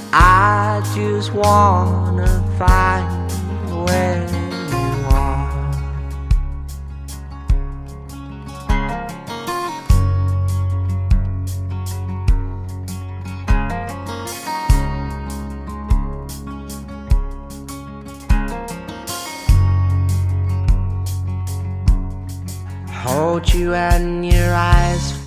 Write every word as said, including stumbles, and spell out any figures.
I just wanna find where you are. Hold you and your eyes